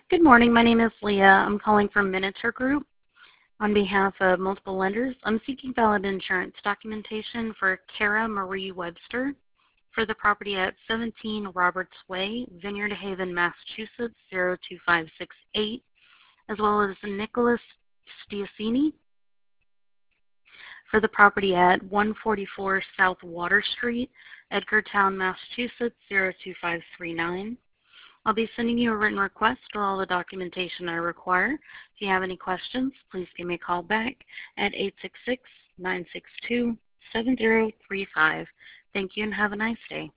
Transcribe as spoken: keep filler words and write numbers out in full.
Good morning. My name is Leah. I'm calling from Miniature Group. On behalf of multiple lenders, I'm seeking valid insurance documentation for Kara Marie Webster for the property at seventeen Roberts Way, Vineyard Haven, Massachusetts, zero two five six eight, as well as Nicholas Stiacini for the property at one forty-four South Water Street, Edgartown, Massachusetts, zero two five three nine. I'll be sending you a written request with all the documentation I require. If you have any questions, please give me a call back at eight six six, nine six two, seven zero three five. Thank you and have a nice day.